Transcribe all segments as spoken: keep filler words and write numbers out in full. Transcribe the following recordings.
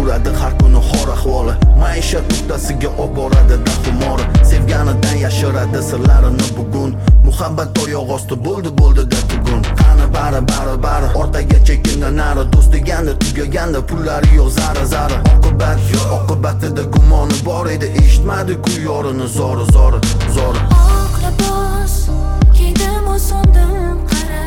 turadi har kuni xor ahvoli. Maishat nuqtasiga olib boradi dahumori. Sevganidan yashiradi sirlarini bugun. Muhabbat oyoq osti bo'ldi bo'ldi da tugun. Qani bari bari bari ortaga chekinda nari. Do'st deganda tugaganda pullari yo'q zara zara. Oqibat yo'q, oqibatida gumoni bor edi. Eshitmadi-ku yorini zori zori zori. Oq libos kiydim osondim qara.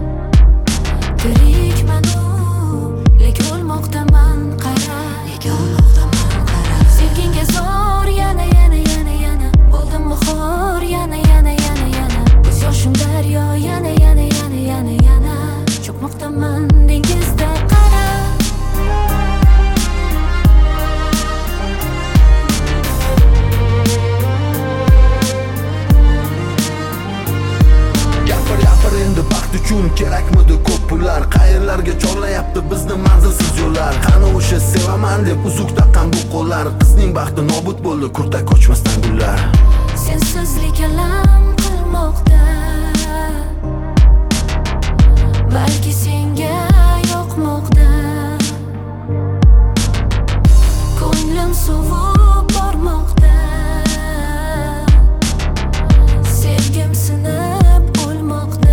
Tirikman u, lek o'lmoqdaman qara. Lek o'lmoqdaman qara. Sevginga zor yana yana yana yana. Bo'ldim muxor yana yana yana yana. Ko'z yoshim daryo yana yana yana yana yana. Cho'kmoqdaman dengizda qara. Uchun kerakmidi ko'p pullar? Qayerlarga chorlayapti bizni manzilsiz yo'llar? Qani o'sha sevaman deb uzuk taqqan bu qo'llar? Qizning baxti nobud bo'ldi kurtak ko'chmasdan gullar. Sensizlik alam qilmoqda, balki senga yoqmoqda. Ko'nglim sovib bormoqda, sevgim sinib o'lmoqda.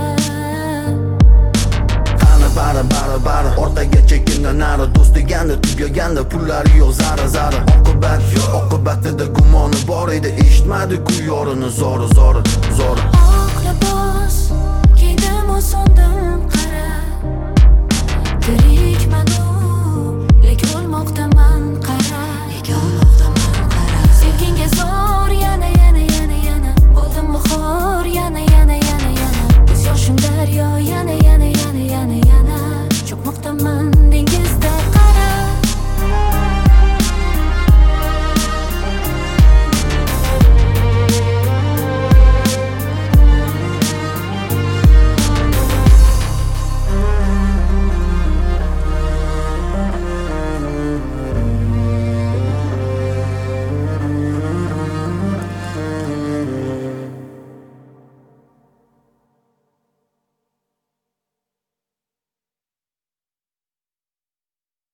Bari bari bari ortaga chekinda nari. Do'st deganda tugaganda pullari yo'q zara zara. Oqibat yo'q, oqibatida gumoni bor edi. Eshitmadi-ku yorini zori zori zori.